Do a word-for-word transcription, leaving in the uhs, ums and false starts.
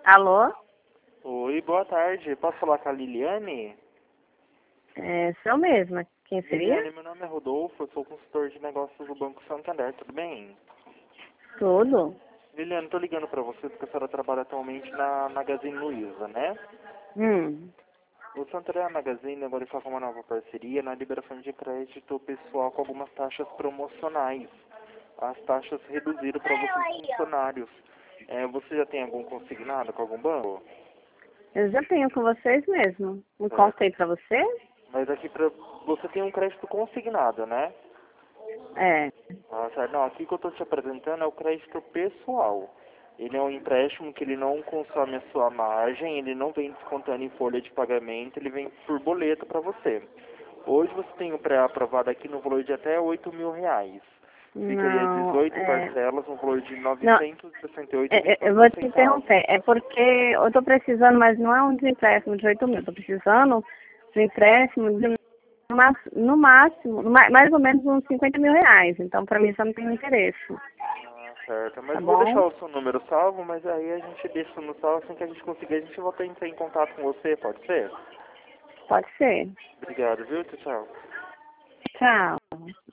Alô? Oi, boa tarde. Posso falar com a Liliane? É, sou mesma. Quem seria? Liliane, meu nome é Rodolfo, eu sou consultor de negócios do Banco Santander, tudo bem? Tudo. Liliane, tô ligando pra você porque a senhora trabalha atualmente na Magazine Luiza, né? Hum. O Santander Magazine agora está com uma nova parceria na liberação de crédito pessoal com algumas taxas promocionais. As taxas reduziram para vocês funcionários. É, você já tem algum consignado com algum banco? Eu já tenho com vocês mesmo. Não Certo. contei pra você? Mas aqui pra, você tem um crédito consignado, né? É. Ah, certo. Não, aqui que eu estou te apresentando é o crédito pessoal. Ele é um empréstimo que ele não consome a sua margem, ele não vem descontando em folha de pagamento, ele vem por boleto para você. Hoje você tem o pré-aprovado aqui no valor de até oito mil reais. Ficaria Não, dezoito é... parcelas no valor de Não, novecentos e sessenta e oito reais e é, é, vinte e eu nove vou te centavos. interromper. É porque eu tô precisando, mas não é um desempréstimo de oito mil. Tô precisando de um empréstimo de no ma- no máximo, ma- mais ou menos uns cinquenta mil reais. Então, pra mim, isso não tem interesse. Ah, certo. Tá Mas vou deixar bom? o seu número salvo, mas aí a gente deixa no salvo, assim que a gente conseguir, a gente volta a entrar em contato com você, pode ser? Pode ser. Obrigado, viu? Tchau, tchau. Tchau.